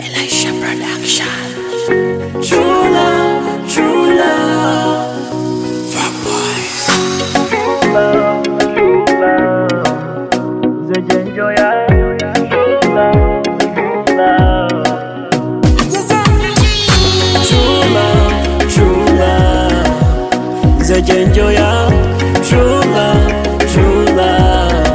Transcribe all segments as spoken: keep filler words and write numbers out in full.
Elisha Production. True love, true love. Fuck boys. True love, true love. Zejenjo ya. True love, true love. True love, true love. Zejenjo ya. True love, true love.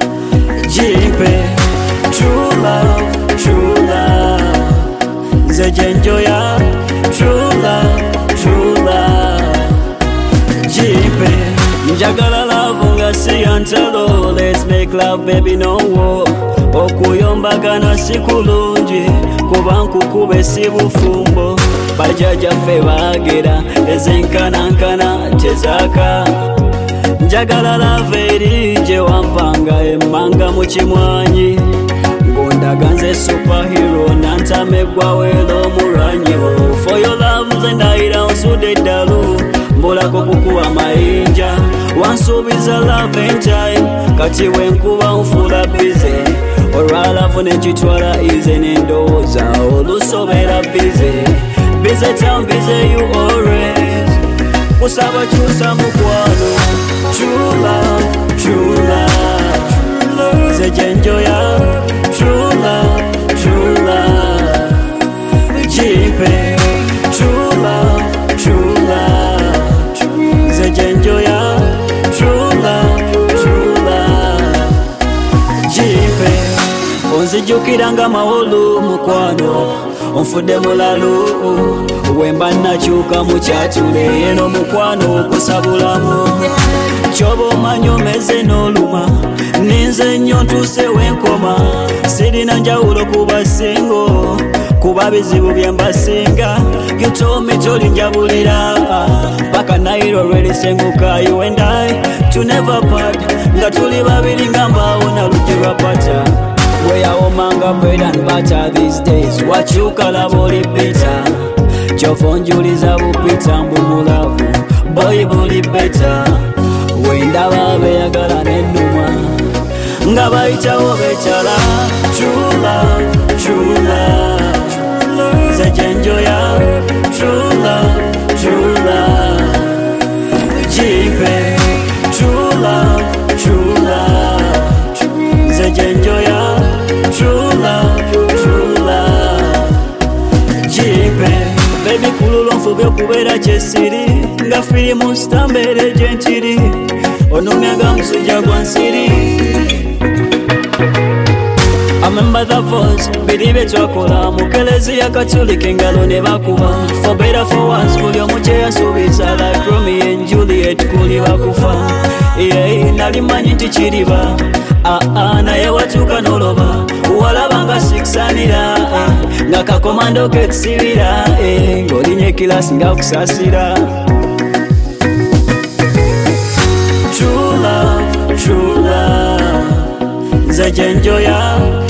Jipe. True love, true love. Zejenjo ya. True love, true love. Jipe. Njagala love nga si antalo. Let's make love baby no war. Okuyombagana si kulungi kuba nkukube si bufumbo. Bajjajjaffe baagera ezenkanankana tezaaka. Njagala love eri gye wampanga emmanga mu kimwanyi. Ngondaga nze superhero nantamegwa wera omulwanyi. For your love nze ndayira nsudde eddalu mbulako kukuwa mayinja. Wansuubiza love in time kati wenkuba nfuula busy. Olwalavu nekitwala ize n'endowooza olusobera busy. Busy town busy you always. Kusaba kyusa mukwano. True love, true love. Zejenjo ya. True love, true love. Jipe. True love, true love. Zejenjo ya. True love, true love. Jipe. Onzijukiranga mahulu mukwano. Onfudde mulalu wemba nakyuka mukyatule eno mukwano okusabulamu. Kyoba omanyi omeze n'oluma ninze nnyo ntuuse wenkoma. Sirina njawulo ku basingo kuba bizibu bye mbasinga. You told me tolinjabulira paka nairo lwerisenguka. You and I to never part nga tuli babiri nga mbaawo na lujje lwapata. Weyawomanga bread and butter these days. Wakyuka laba oli bitter. Kyova onjuliza bupita mbu mulavu boy buli better. Wendaba beyagala n'ennuma nga bayitawo bekyala. True love, true love. Zejenjo ya. True love, true love. Jipe. True love, true love. Zejenjo ya. True love, true love. Jipe. Baby kululo nfube okubeera kyesiri nga firimu sitambere gyentiri onumyaga musujja gwa nsiri. I remember the voice biri bye twakola mu Keleziya Katolika engalo ne bakuba. For better for worse buli omu kye yasuubiza like Romeo and Juliet kuli bakufa. Yeah, nali manyi nti kiriba ah ah naye watuuka n'oloba walaba nga sikisanira nga kakomando kekisibira ng'olinnya ekilasi nga kusaasira. True love, true love. Zejenjo ya.